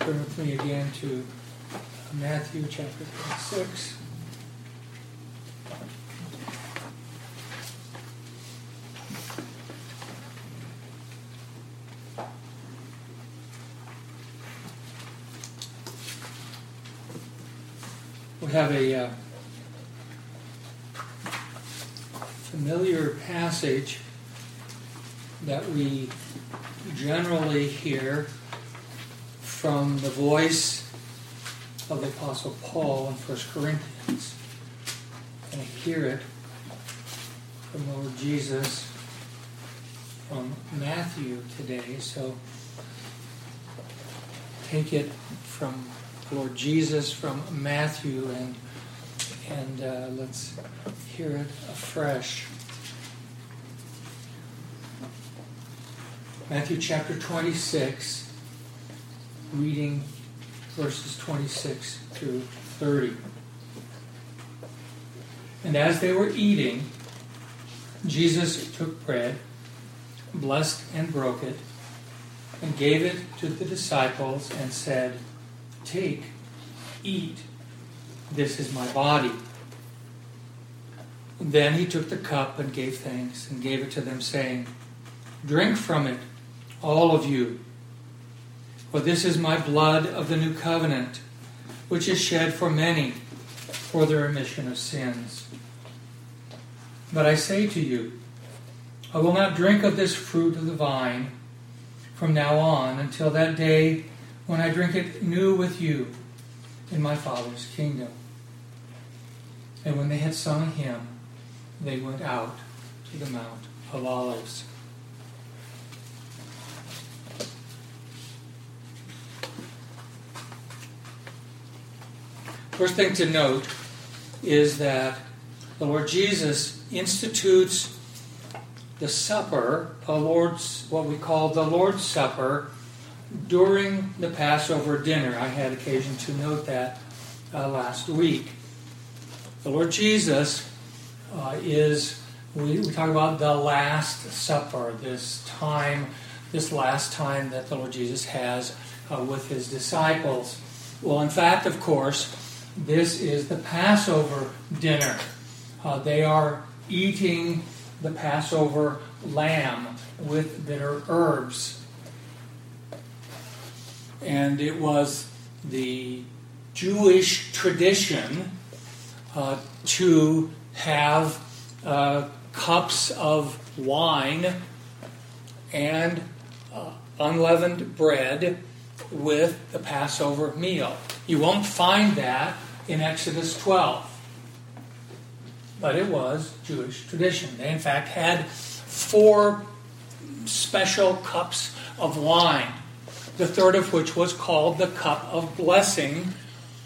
Turn with me again to Matthew chapter 26. We have a familiar passage that we generally hear from the voice of the Apostle Paul in 1 Corinthians. And I hear it from the Lord Jesus from Matthew today. So take it from the Lord Jesus from Matthew and let's hear it afresh. Matthew chapter 26, reading verses 26 through 30. And as they were eating, Jesus took bread, blessed and broke it, and gave it to the disciples and said, "Take, eat, this is my body." And then he took the cup and gave thanks and gave it to them, saying, "Drink from it, all of you. For this is my blood of the new covenant, which is shed for many for the remission of sins. But I say to you, I will not drink of this fruit of the vine from now on until that day when I drink it new with you in my Father's kingdom." And when they had sung a hymn, they went out to the Mount of Olives. First thing to note is that the Lord Jesus institutes the supper, what we call the Lord's Supper, during the Passover dinner. I had occasion to note that last week. The Lord Jesus we talk about the Last Supper, this last time that the Lord Jesus has with his disciples. Well, in fact, of course, this is the Passover dinner. They are eating the Passover lamb with bitter herbs. And it was the Jewish tradition to have cups of wine and unleavened bread with the Passover meal. You won't find that in Exodus 12. But it was Jewish tradition. They in fact had 4 special cups of wine, the third of which was called the cup of blessing.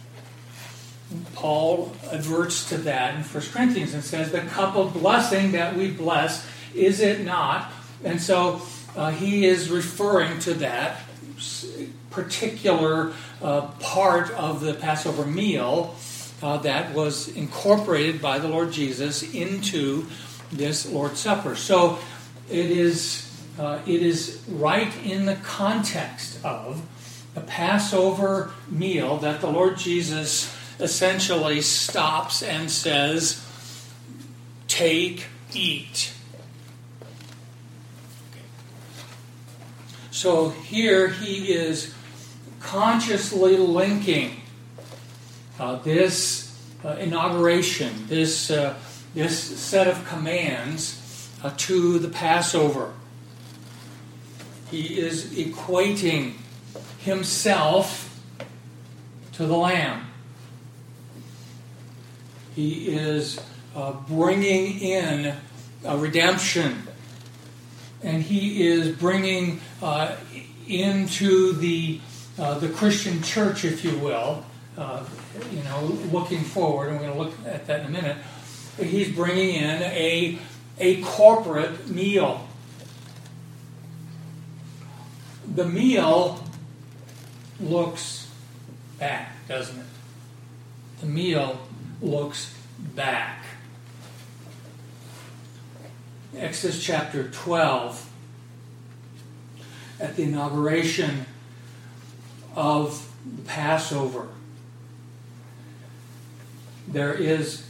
Paul adverts to that in 1 Corinthians and says, the cup of blessing that we bless, is it not? And so he is referring to that particular part of the Passover meal that was incorporated by the Lord Jesus into this Lord's Supper. So it is right in the context of the Passover meal that the Lord Jesus essentially stops and says, "Take, eat." So here he is consciously linking this inauguration, this set of commands to the Passover. He is equating himself to the Lamb. He is bringing in redemption. And he is bringing into the Christian church, if you will, looking forward, and we're going to look at that in a minute, he's bringing in a corporate meal. The meal looks back, doesn't it? The meal looks back. Exodus chapter 12, at the inauguration of the Passover, there is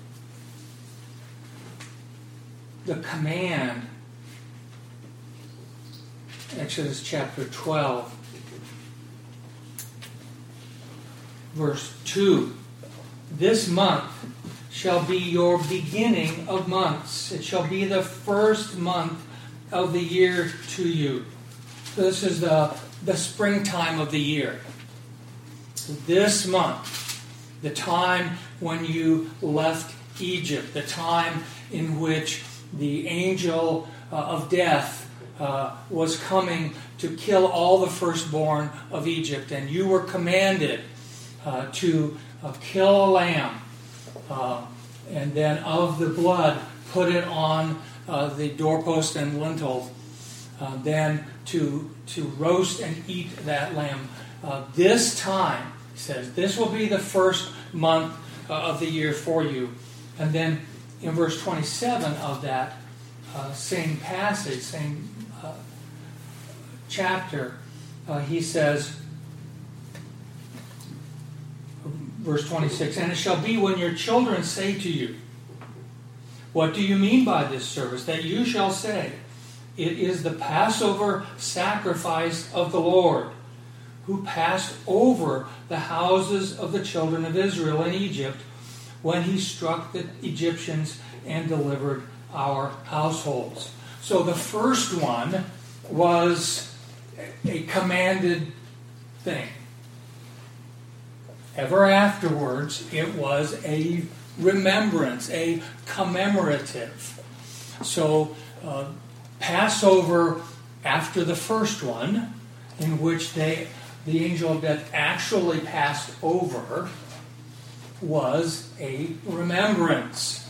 the command, Exodus chapter 12, verse 2. This month shall be your beginning of months. It shall be the first month of the year to you. This is the springtime of the year. This month, the time when you left Egypt, the time in which the angel of death was coming to kill all the firstborn of Egypt, and you were commanded to kill a lamb, and then of the blood put it on the doorpost and lintel, then to roast and eat that lamb. This time, he says, this will be the first month of the year for you. And then in verse 27 of that same passage, same chapter, he says, verse 26, and it shall be when your children say to you, what do you mean by this service? That you shall say, it is the Passover sacrifice of the Lord, who passed over the houses of the children of Israel in Egypt when he struck the Egyptians and delivered our households. So the first one was a commanded thing. Ever afterwards, it was a remembrance, a commemorative. So Passover after the first one, in which the angel of death actually passed over, was a remembrance.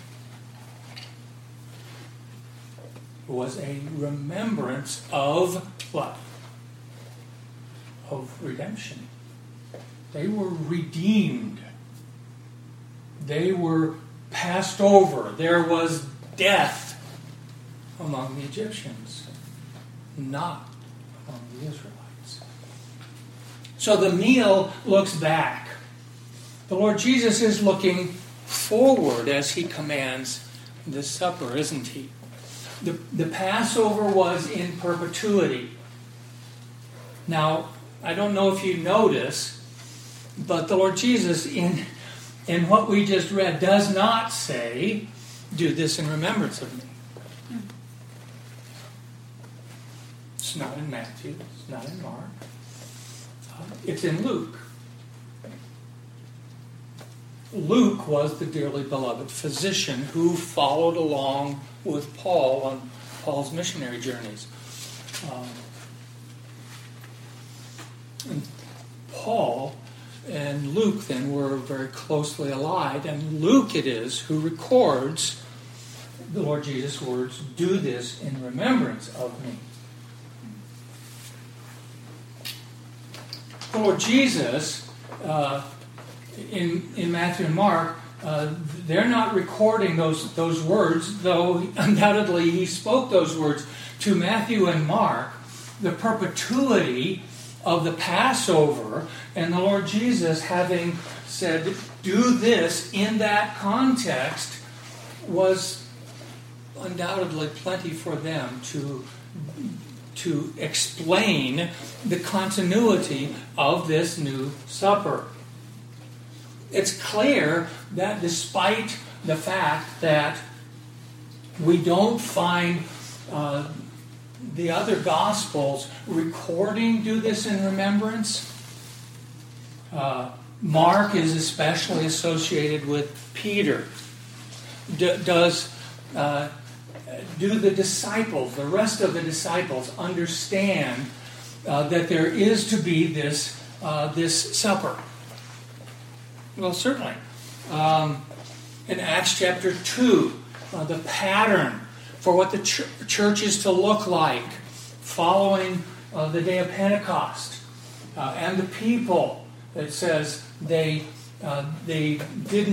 It was a remembrance of what? Of redemption. They were redeemed. They were passed over. There was death among the Egyptians, not among the Israelites. So the meal looks back. The Lord Jesus is looking forward as he commands this supper, isn't he? The Passover was in perpetuity. Now, I don't know if you notice, but the Lord Jesus, in what we just read, does not say, do this in remembrance of me. It's not in Matthew. It's not in Mark. It's in Luke. Luke was the dearly beloved physician who followed along with Paul on Paul's missionary journeys. And Paul and Luke then were very closely allied, and Luke it is who records the Lord Jesus' words, do this in remembrance of me. The Lord Jesus, in Matthew and Mark, they're not recording those words, though undoubtedly he spoke those words to Matthew and Mark. The perpetuity of the Passover, and the Lord Jesus having said, do this in that context, was undoubtedly plenty for them to explain the continuity of this new supper. It's clear that despite the fact that we don't find the other Gospels recording do this in remembrance, Mark is especially associated with Peter. Do the disciples, the rest of the disciples, understand that there is to be this supper? Well, certainly. In Acts chapter 2, the pattern for what the church is to look like following the day of Pentecost, and the people, it says they didn't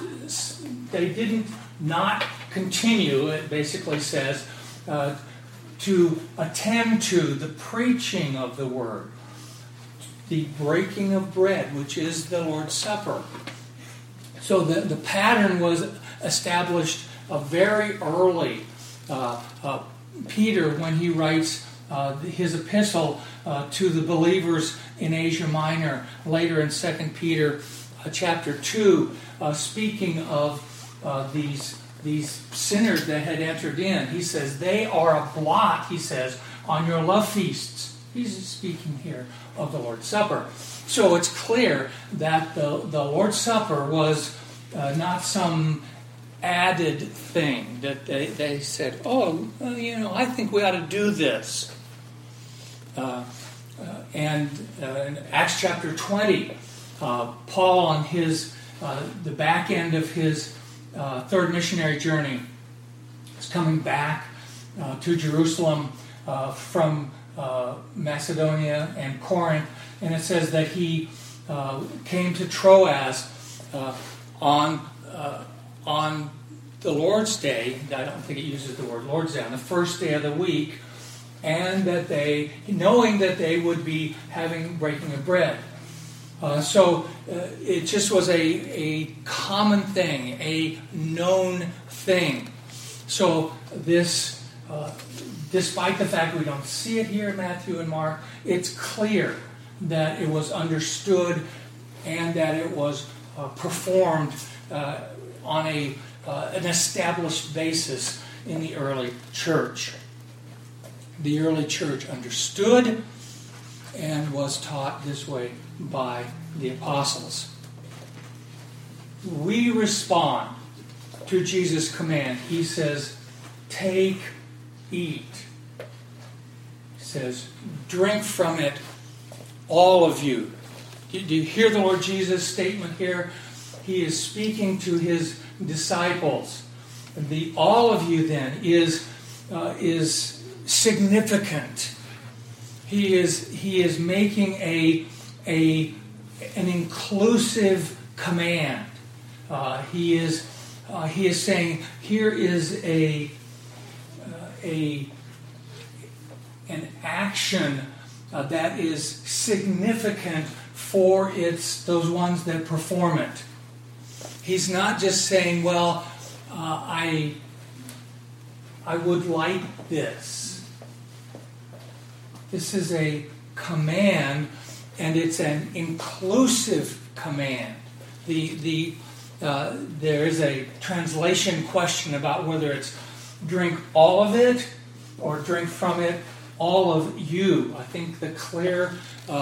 not continue. It basically says to attend to the preaching of the word, the breaking of bread, which is the Lord's Supper. So the pattern was established very early. Peter, when he writes his epistle to the believers in Asia Minor, later in 2 Peter chapter 2, speaking of these sinners that had entered in, he says, they are a blot, he says, on your love feasts. He's speaking here of the Lord's Supper. So it's clear that the Lord's Supper was not some added thing that they said, I think we ought to do this. And in Acts chapter 20, Paul, on the back end of his third missionary journey, is coming back to Jerusalem from Macedonia and Corinth, and it says that he came to Troas on the Lord's Day. I don't think it uses the word Lord's Day, on the first day of the week, and that knowing that they would be having breaking of bread. So it just was a common thing, a known thing. So this, despite the fact we don't see it here in Matthew and Mark, it's clear that it was understood and that it was performed on an established basis in the early church. The early church understood and was taught this way by the apostles. We respond to Jesus' command. He says, take, eat. He says, drink from it, all of you. Do you hear the Lord Jesus' statement here? He is speaking to his disciples. The all of you then is significant. He is making an inclusive command. He is saying here is an action that is significant for those ones that perform it. He's not just saying, well, I would like this. This is a command, and it's an inclusive command. There is a translation question about whether it's drink all of it or drink from it all of you. I think the clear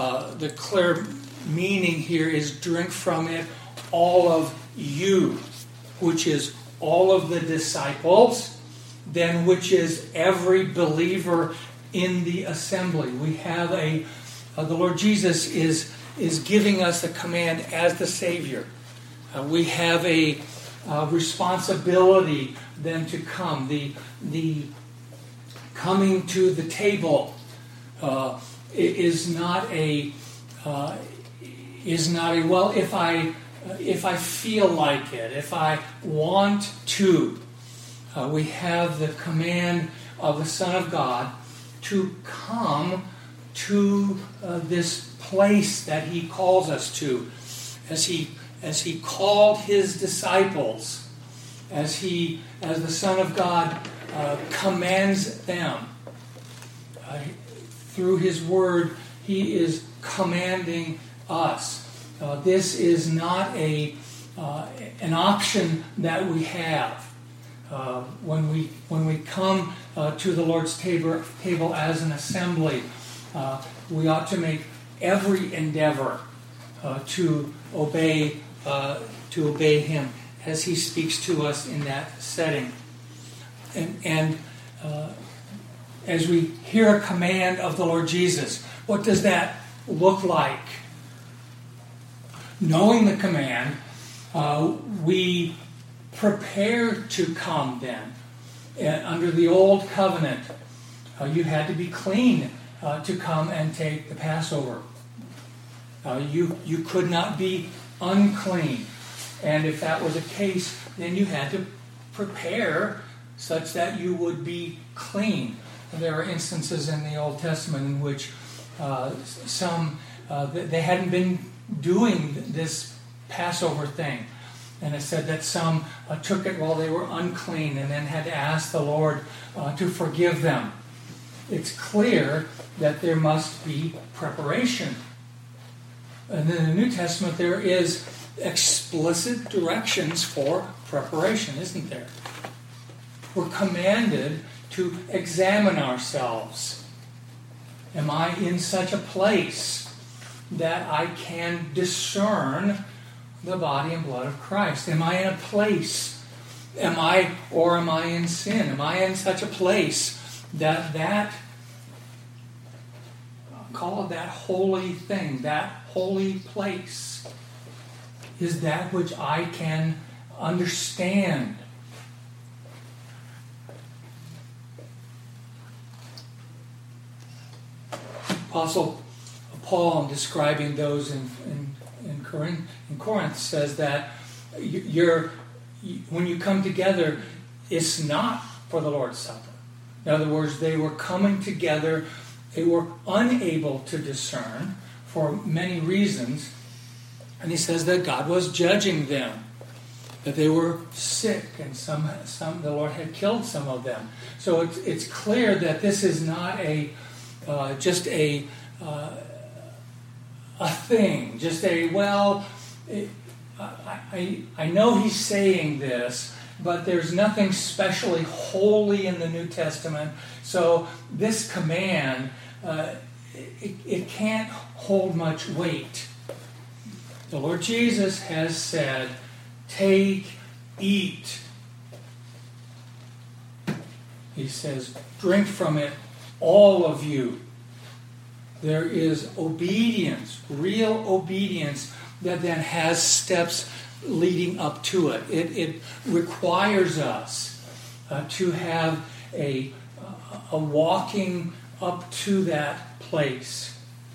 meaning here is drink from it all of you, which is all of the disciples, then which is every believer in the assembly. We have the Lord Jesus is giving us the command as the Savior. We have a responsibility then to come. The coming to the table is not a well, if I feel like it, if I want to. We have the command of the Son of God to come to this place that he calls us to, as he called his disciples, as the Son of God commands them through his word. He is commanding us. This is not an option that we have. When we come to the Lord's table as an assembly, we ought to make every endeavor to obey Him as He speaks to us in that setting. And as we hear a command of the Lord Jesus, what does that look like? Knowing the command, we prepare to come then. Under the old covenant, you had to be clean to come and take the Passover. You could not be unclean. And if that was the case, then you had to prepare such that you would be clean. There are instances in the Old Testament in which some they hadn't been doing this Passover thing. And it said that some took it while they were unclean and then had to ask the Lord to forgive them. It's clear that there must be preparation. And in the New Testament there is explicit directions for preparation, isn't there? We're commanded to examine ourselves. Am I in such a place that I can discern the body and blood of Christ? Am I in a place? Am I in sin? Am I in such a place that call it that holy thing, that holy place, is that which I can understand? Apostle Paul, describing those in Corinth, says that when you come together, it's not for the Lord's Supper. In other words, they were coming together. They were unable to discern for many reasons. And he says that God was judging them, that they were sick, and some the Lord had killed some of them. So it's clear that this is not just a thing, just I know he's saying this, but there's nothing especially holy in the New Testament. So this command, it can't hold much weight. The Lord Jesus has said, take, eat. He says, drink from it, all of you. There is obedience, real obedience, that then has steps leading up to it. It requires us to have a walking up to that place.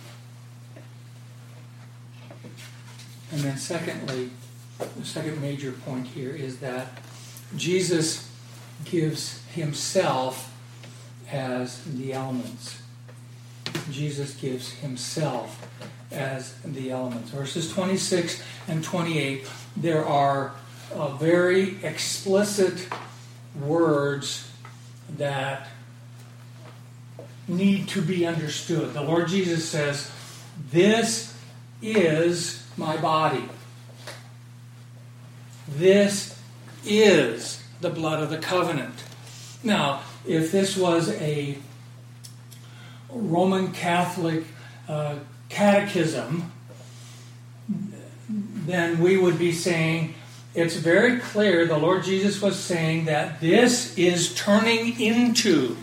And then secondly, the second major point here is that Jesus gives himself as the elements. Jesus gives himself as the elements. Verses 26 and 28, there are very explicit words that need to be understood. The Lord Jesus says, "This is my body. This is the blood of the covenant." Now, if this was a Roman Catholic catechism, then we would be saying, it's very clear the Lord Jesus was saying that this is turning into.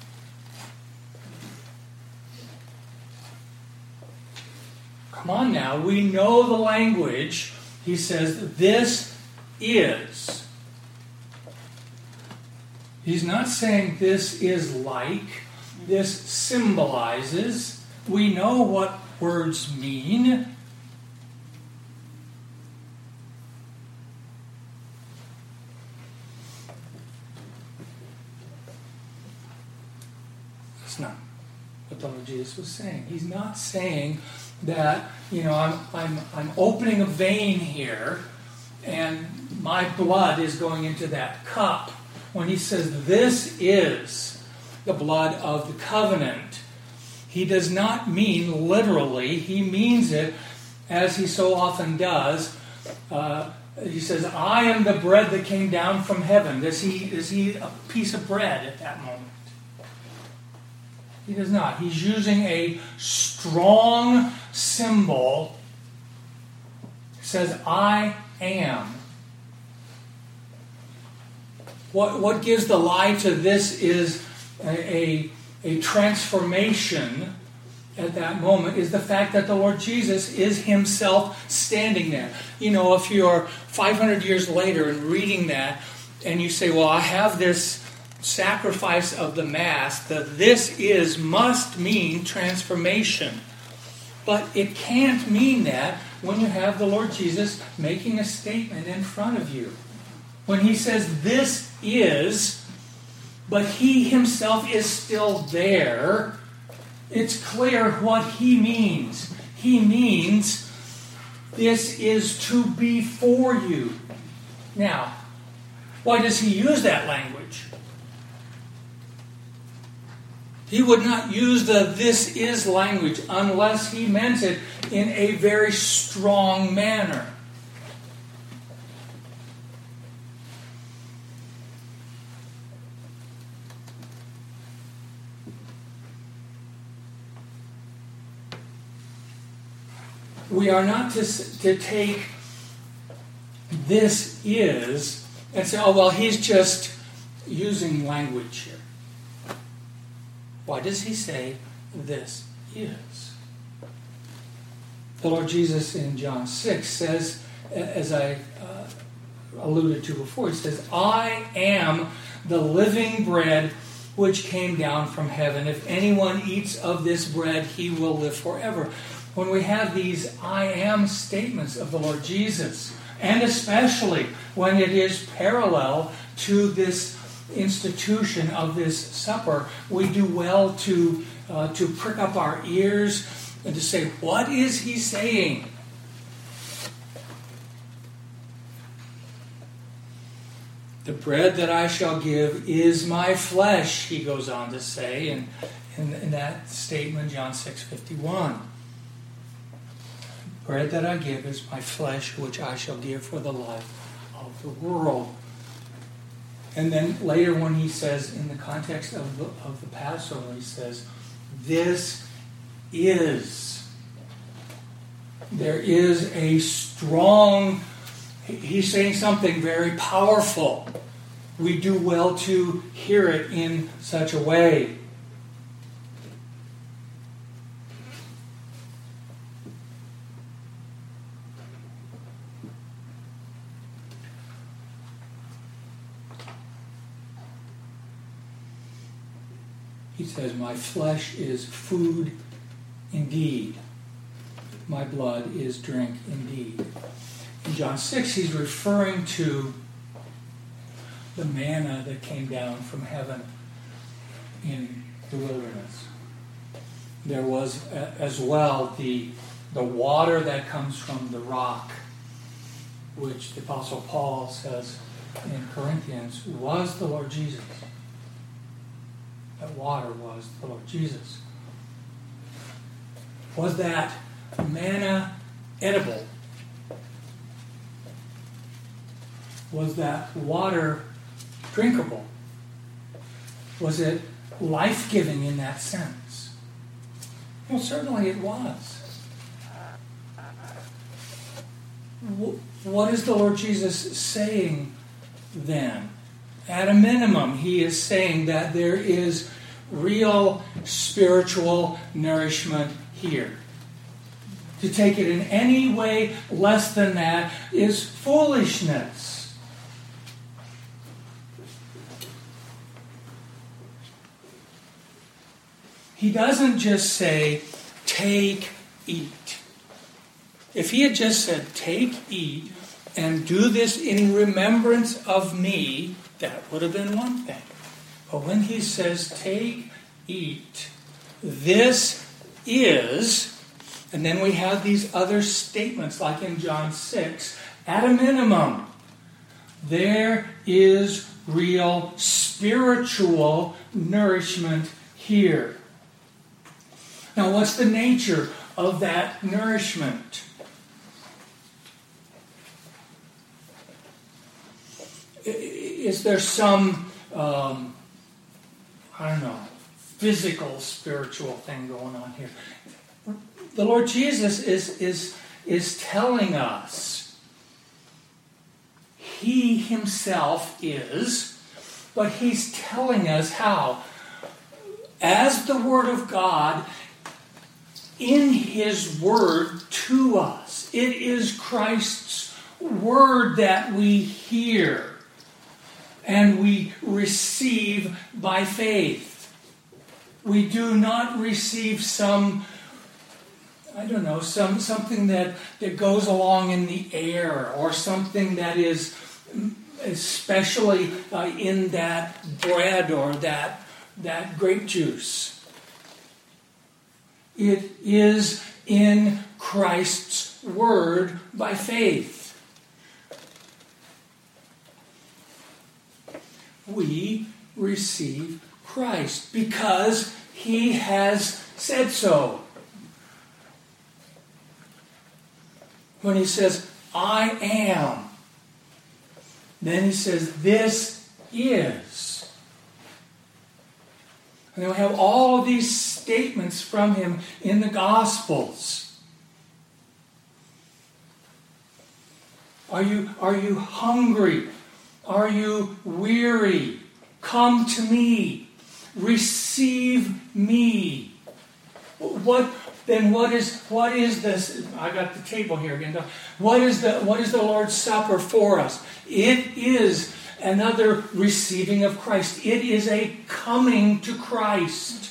Come on now, we know the language. He says, this is. He's not saying this is like, this symbolizes. We know what words mean. That's not what the Lord Jesus was saying. He's not saying that, I'm opening a vein here and my blood is going into that cup. When he says this is the blood of the covenant, he does not mean literally. He means it as he so often does. He says, "I am the bread that came down from heaven." Is he a piece of bread at that moment? He does not. He's using a strong symbol. He says, "I am." What gives the lie to this is a transformation at that moment, is the fact that the Lord Jesus is himself standing there. If you're 500 years later and reading that, and you say, well, I have this sacrifice of the Mass, that this is must mean transformation. But it can't mean that when you have the Lord Jesus making a statement in front of you. When he says this is, but he himself is still there, it's clear what he means. he means this is to be for you. Now, why does he use that language? He would not use the "this is" language unless he meant it in a very strong manner. We are not to take "this is" and say, oh, well, he's just using language here. Why does he say "this is"? The Lord Jesus in John 6 says, as I alluded to before, he says, I am the living bread which came down from heaven. If anyone eats of this bread, he will live forever. When we have these I am statements of the Lord Jesus, and especially when it is parallel to this institution of this supper, we do well to prick up our ears and to say, what is he saying? The bread that I shall give is my flesh, he goes on to say in that statement, John 6:51. Bread that I give is my flesh, which I shall give for the life of the world. And then later when he says, in the context of the Passover, he says, this is. There is a strong, he's saying something very powerful. We do well to hear it in such a way. He says, my flesh is food indeed. My blood is drink indeed. In John 6, he's referring to the manna that came down from heaven in the wilderness. There was as well the water that comes from the rock, which the Apostle Paul says in Corinthians was the Lord Jesus. That water was the Lord Jesus. Was that manna edible? Was that water drinkable? Was it life-giving in that sense? Well, certainly it was. What is the Lord Jesus saying then? At a minimum, he is saying that there is real spiritual nourishment here. To take it in any way less than that is foolishness. He doesn't just say, take, eat. If he had just said, take, eat, and do this in remembrance of me, that would have been one thing. But when he says, take, eat, this is, and then we have these other statements like in John 6, at a minimum, there is real spiritual nourishment here. Now, what's the nature of that nourishment? Is there some, physical, spiritual thing going on here? The Lord Jesus is telling us He Himself is, but He's telling us how. As the Word of God, in His Word to us, it is Christ's Word that we hear and we receive by faith. We do not receive something that goes along in the air, or something that is especially in that bread or that grape juice. It is in Christ's word by faith. We receive Christ because he has said so. When he says, I am, then he says, this is. And then we have all of these statements from him in the Gospels. Are you hungry? Are you weary? Come to me. Receive me. What is this? I got the table here again. What is the Lord's Supper for us? It is another receiving of Christ. It is a coming to Christ.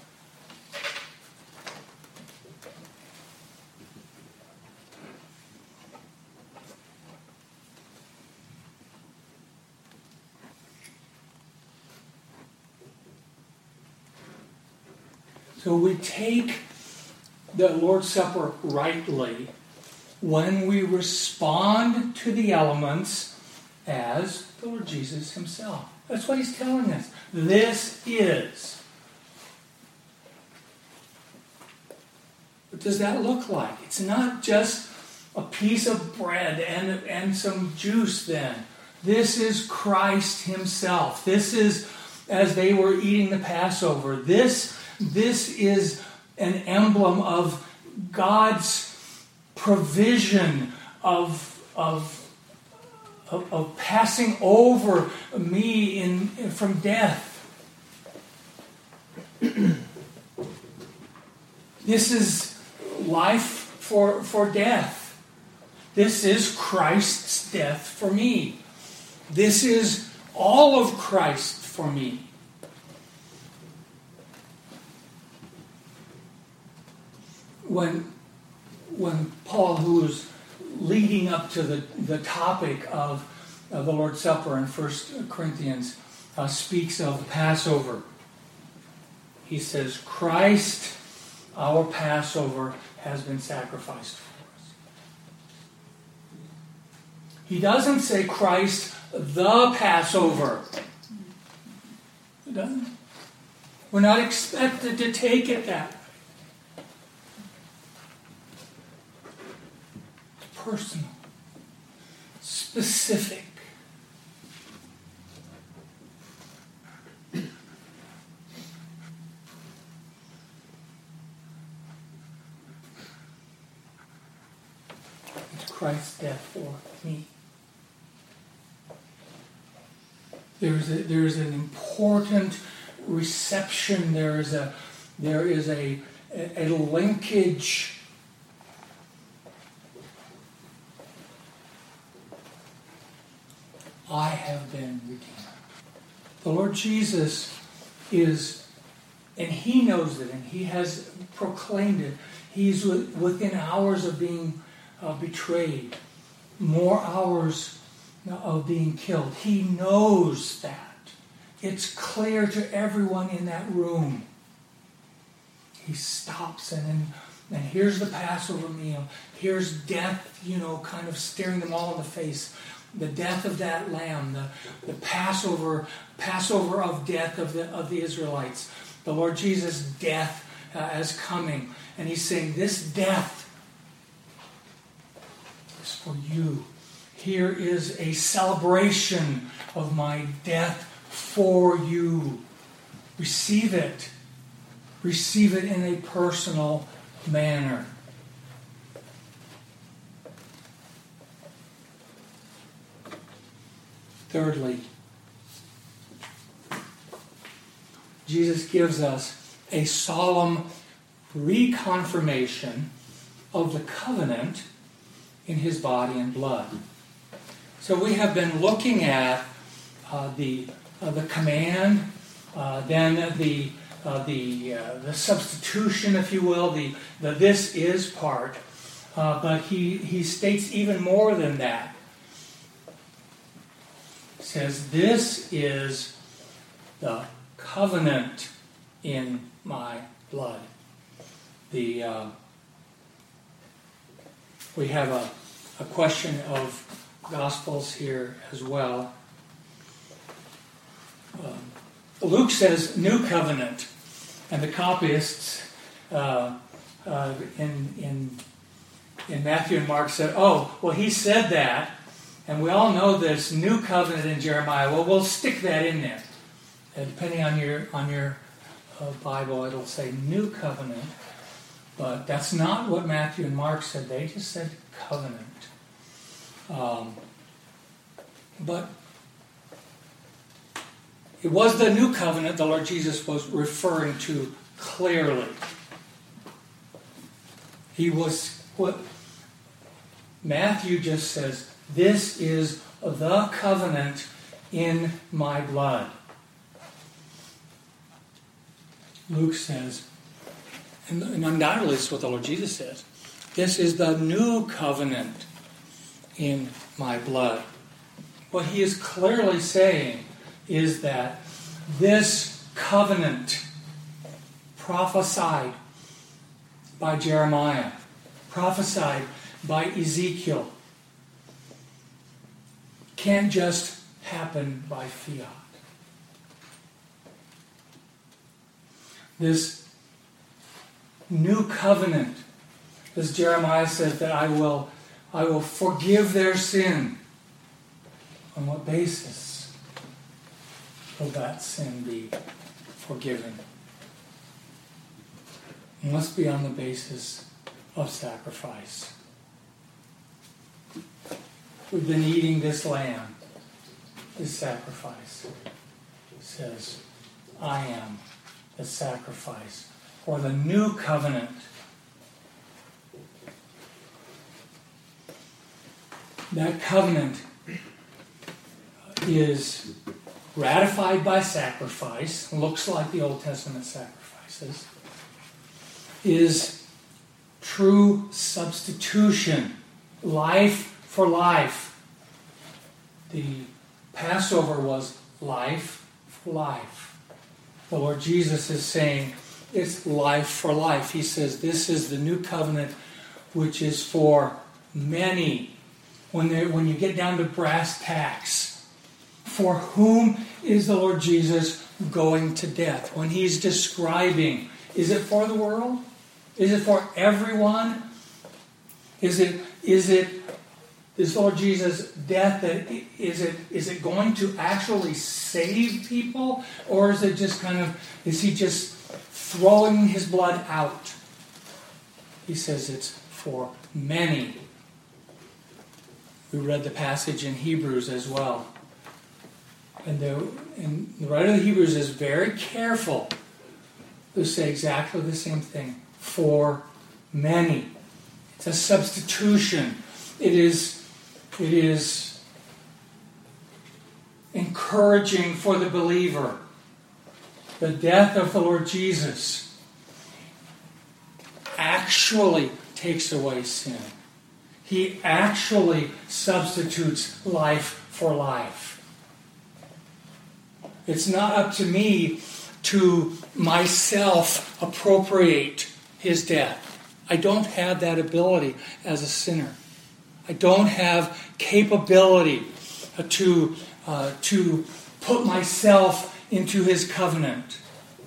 So we take the Lord's Supper rightly when we respond to the elements as the Lord Jesus himself. That's what he's telling us. This is. What does that look like? It's not just a piece of bread and some juice then. This is Christ himself. This is, as they were eating the Passover, this is an emblem of God's provision of passing over me from death. This is life for death. This is Christ's death for me. This is all of Christ for me. When Paul, who was leading up to the topic of the Lord's Supper in 1 Corinthians, speaks of the Passover, he says, Christ, our Passover, has been sacrificed for us. He doesn't say Christ, the Passover. He doesn't. We're not expected to take it that way. Personal, specific. It's Christ's death for me. There's an important reception. There is a linkage. I have been redeemed. The Lord Jesus is, and he knows it, and he has proclaimed it. He's within hours of being betrayed, more hours of being killed. He knows that. It's clear to everyone in that room. He stops and here's the Passover meal. Here's death, kind of staring them all in the face. The death of that lamb, the Passover of death of the Israelites. The Lord Jesus' death as coming. And he's saying, this death is for you. Here is a celebration of my death for you. Receive it. Receive it in a personal manner. Thirdly, Jesus gives us a solemn reconfirmation of the covenant in his body and blood. So we have been looking at the command, then the substitution, if you will, the this is part. But he states even more than that. Says, this is the covenant in my blood. The We have a question of Gospels here as well. Luke says New Covenant, and the copyists in Matthew and Mark said, oh, well, he said that, and we all know this New Covenant in Jeremiah. Well, we'll stick that in there. And depending on your Bible, it'll say New Covenant, but that's not what Matthew and Mark said. They just said covenant. But it was the New Covenant the Lord Jesus was referring to clearly. He was what Matthew just says, this is the covenant in my blood. Luke says, and undoubtedly this is what the Lord Jesus says, this is the new covenant in my blood. What he is clearly saying is that this covenant prophesied by Jeremiah, prophesied by Ezekiel, can't just happen by fiat. This new covenant, as Jeremiah says, that I will forgive their sin. On what basis will that sin be forgiven? It must be on the basis of sacrifice. We've been eating this lamb, this sacrifice. It says, I am the sacrifice for the new covenant. That covenant is ratified by sacrifice, looks like the Old Testament sacrifices, is true substitution, life for life. The Passover was life for life. The Lord Jesus is saying it's life for life. He says this is the new covenant which is for many. When you get down to brass tacks, for whom is the Lord Jesus going to death? When he's describing, is it for the world? Is it for everyone? Is the Lord Jesus' death is it going to actually save people, or is it just is he just throwing his blood out? He says it's for many. We read the passage in Hebrews as well. And the writer of the Hebrews is very careful to say exactly the same thing. For many. It's a substitution. It is encouraging for the believer. The death of the Lord Jesus actually takes away sin. He actually substitutes life for life. It's not up to me to myself appropriate his death. I don't have that ability as a sinner. I don't have capability to put myself into his covenant.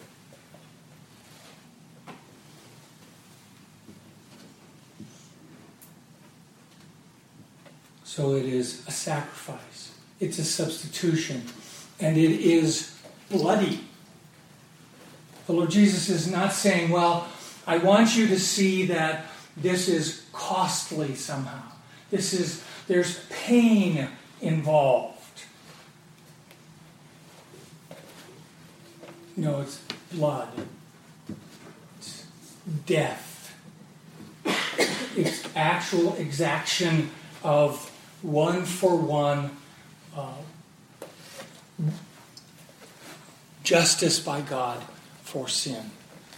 So it is a sacrifice. It's a substitution. And it is bloody. The Lord Jesus is not saying, well, I want you to see that this is costly somehow. There's pain involved. No, it's blood. It's death. It's actual exaction of one-for-one justice by God for sin.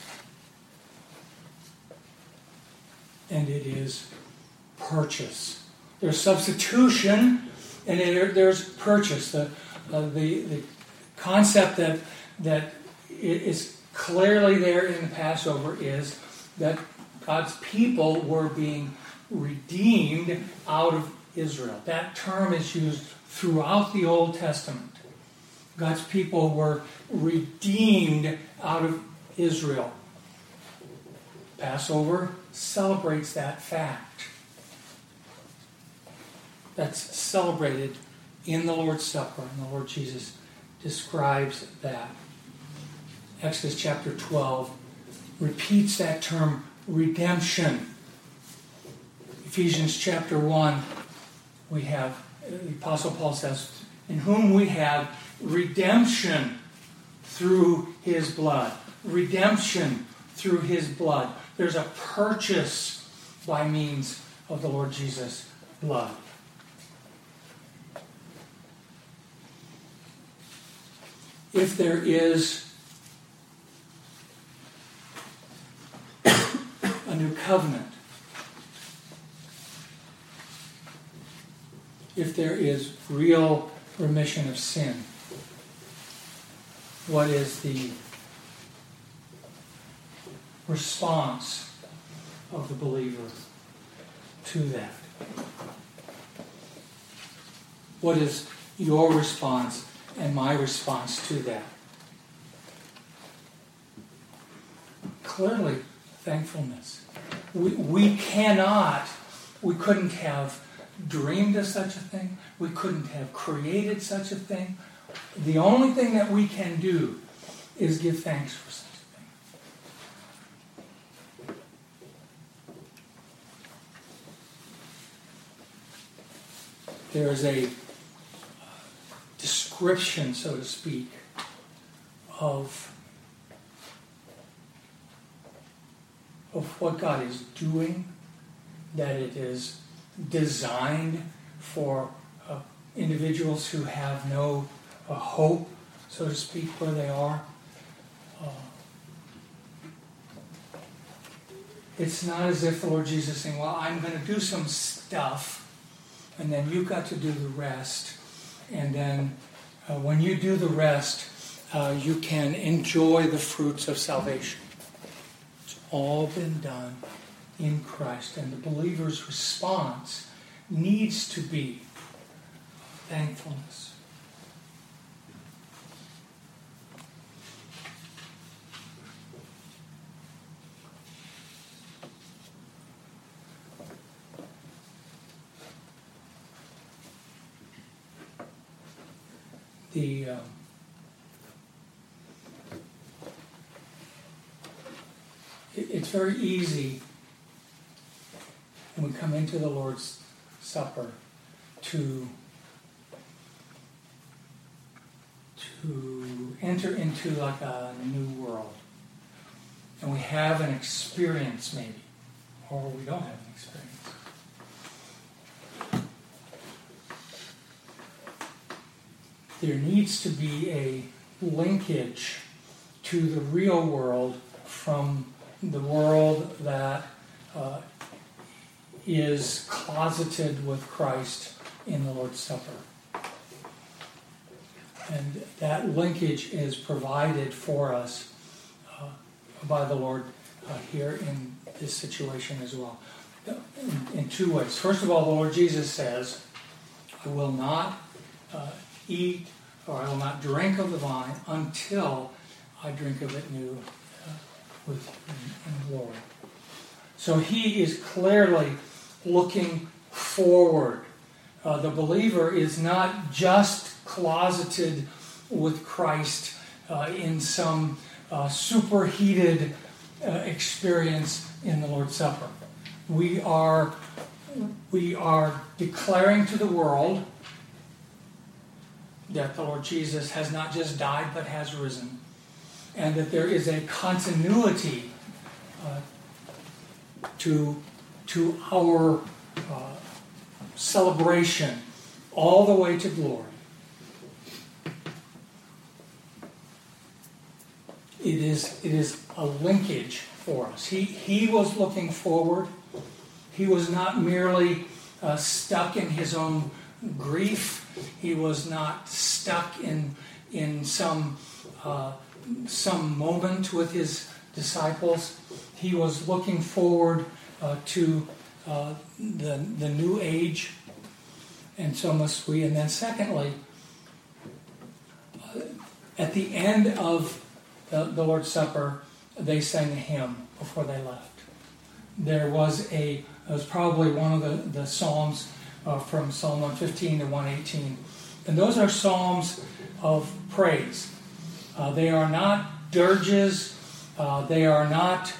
And it is purchase. There's substitution and there's purchase. The concept that is clearly there in the Passover is that God's people were being redeemed out of Israel. That term is used throughout the Old Testament. God's people were redeemed out of Israel. Passover celebrates that fact. That's celebrated in the Lord's Supper, and the Lord Jesus describes that. Exodus chapter 12 repeats that term, redemption. Ephesians chapter 1, we have, the Apostle Paul says, in whom we have redemption through his blood. Redemption through his blood. There's a purchase by means of the Lord Jesus' blood. If there is a new covenant, if there is real remission of sin, what is the response of the believer to that? What is your response and my response to that? Clearly, thankfulness. We couldn't have dreamed of such a thing. We couldn't have created such a thing. The only thing that we can do is give thanks for such a thing. There is a description, so to speak, of what God is doing, that it is designed for individuals who have no hope, so to speak, where they are. It's not as if the Lord Jesus is saying, well, I'm going to do some stuff, and then you've got to do the rest. And then when you do the rest, you can enjoy the fruits of salvation. It's all been done in Christ. And the believer's response needs to be thankfulness. It's very easy when we come into the Lord's Supper to enter into like a new world. And we have an experience maybe, or we don't have an experience. There needs to be a linkage to the real world from the world that is closeted with Christ in the Lord's Supper. And that linkage is provided for us by the Lord here in this situation as well. In two ways. First of all, the Lord Jesus says, I will not eat or I will not drink of the vine until I drink of it new in glory. So he is clearly looking forward. The believer is not just closeted with Christ in some superheated experience in the Lord's Supper. We are declaring to the world that the Lord Jesus has not just died but has risen, and that there is a continuity to our celebration all the way to glory. It is a linkage for us. He was looking forward. He was not merely stuck in his own grief. He was not stuck in some moment with his disciples. He was looking forward to the new age, and so must we. And then secondly, at the end of the Lord's Supper, they sang a hymn before they left. It was probably one of the psalms from Psalm 115 to 118. And those are psalms of praise. They are not dirges. They are not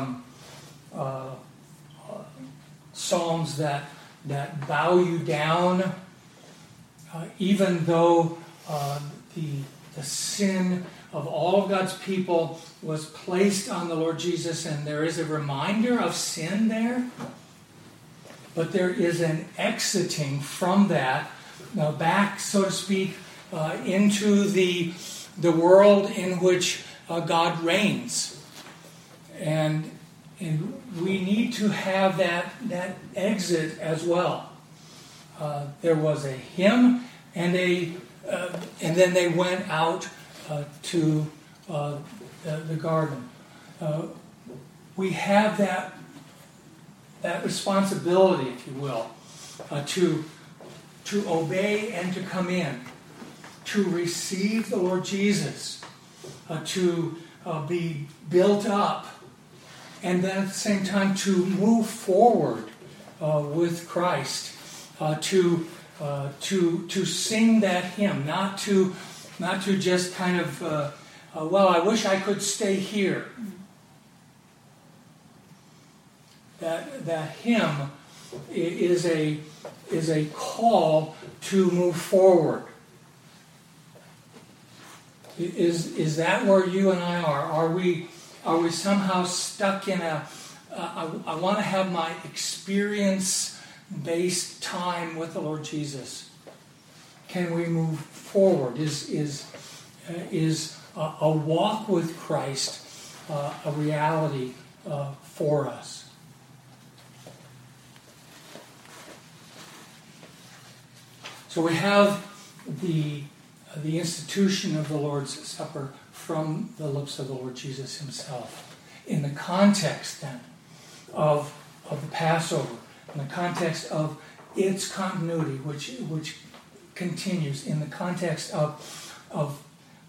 psalms that bow you down, even though the sin of all of God's people was placed on the Lord Jesus, and there is a reminder of sin there. But there is an exiting from that, back, so to speak, into the world in which God reigns. And we need to have that exit as well. There was a hymn, and then they went out to the garden. We have that responsibility, if you will, to obey and to come in, to receive the Lord Jesus, to be built up, and then at the same time to move forward with Christ, to sing that hymn, not to just kind of I wish I could stay here. That hymn is a call to move forward. Is that where you and I are? Are we somehow stuck in I want to have my experience-based time with the Lord Jesus? Can we move forward? Is a walk with Christ a reality for us? So we have the institution of the Lord's Supper from the lips of the Lord Jesus himself. In the context then of the Passover, in the context of its continuity, which continues, in the context of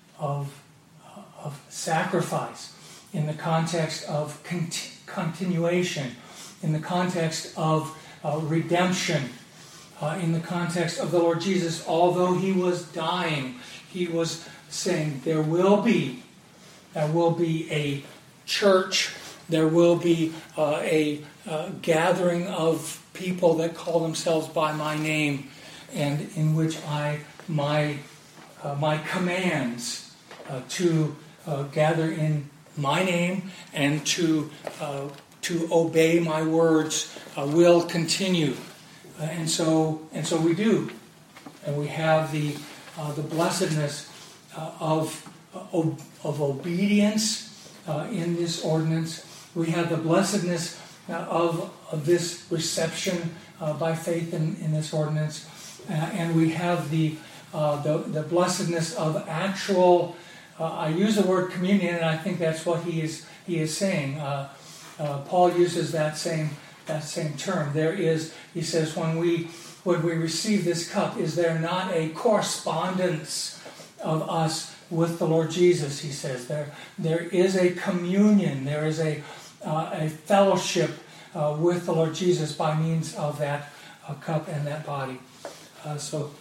sacrifice, in the context of continuation, in the context of redemption, in the context of the Lord Jesus, although he was dying, he was saying there will be a church, there will be a gathering of people that call themselves by my name, and in which my commands to gather in my name and to obey my words will continue. And so we do, and we have the blessedness of obedience in this ordinance. We have the blessedness of this reception by faith in this ordinance, and we have the blessedness of actual. I use the word communion, and I think that's what he is saying. Paul uses that same term. There is, he says, when we receive this cup, is there not a correspondence of us with the Lord Jesus? He says there is a communion, there is a fellowship with the Lord Jesus by means of that cup and that body. So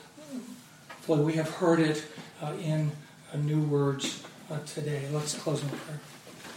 we have heard it in new words today. Let's close in prayer.